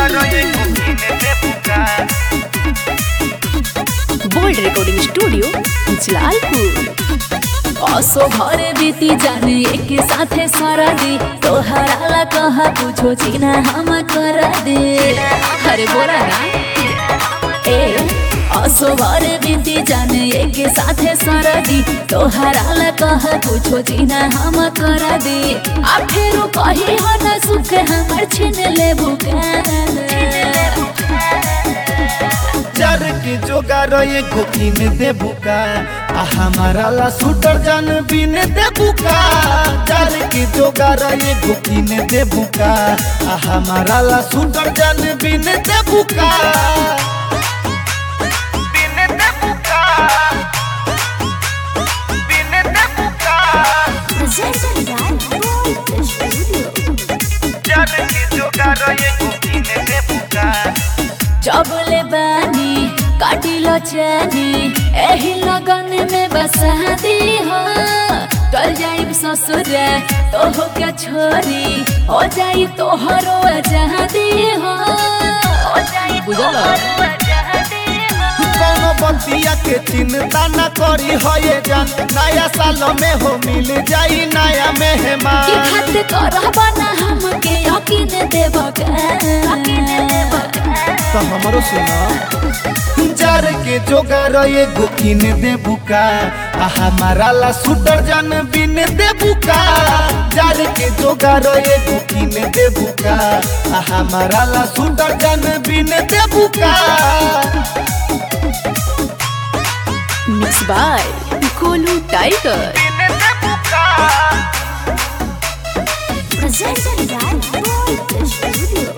Bold recording studio Jalalpur. असो घरे बीती जाने एक साथे सारा दी तोहरा ला कहा कुछो चीना हम कर दे। अरे बोला ना ए असो घरे बीती जाने एक साथे सारा दी तोहरा ला कहा कुछो चीना हम कर दे। आ फेरो कही हो ना सुख हमर छीन ले चार के जोगार एगो किन दे बुका आ हमारा ला सूटर जान बिन दे बुका। चार के जोगार एगो किन दे बुका आ हमारा ला सूटर जान बिन दे बुका। चबले बानी काटिलो चैनी एही लगन में बसा दी हो। कल जाइब ससुर तो हो क्या छोरी हो जाई तोहरो आजादी हो। बुझल कोनो बतिया के चिंता न करी हो ये जान नया साल में हो मिल जाई नया मेहमान। की खातिर करबा ना हमके यकीन देबका तो हमरो सुना जार के जोगार एगो किन दे बुका आ हमारा ला सूटर जान बिन दे बुका। जार के जोगार एगो किन दे बुका आ हमारा ला सूटर जान बिन दे बुका। मिक्स बाय कोलू Tiger. Presented by bold studio.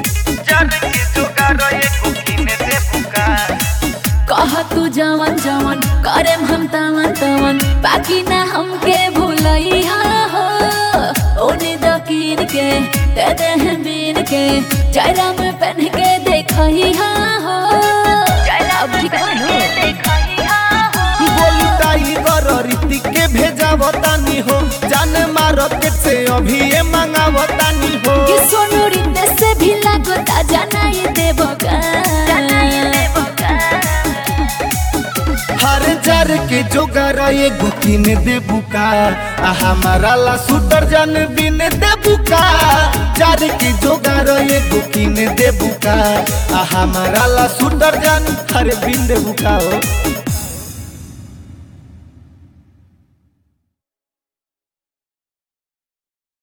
कह तू जवन जवन करेम हम तवन तवन बाकी ना हमके भूलइहा हो। ओने दकीर के दे दे बीन के चेहरा में पहन के देखइहा हो। अब ठीक है ना बोलू टाइगर रीति के भेजावतानी हो जान मार्केट से अभी ये मंगावतानी हो। कि सोनू रिते से भी लागता जानाई देबका। हर जार के जोगार एगो किन दे बुका आ हमारा ला सूटर जान बिन दे बुका। जार के जोगार एगो किन दे बुका आ हमारा ला सूटर जान हर बिन दे बुका हो।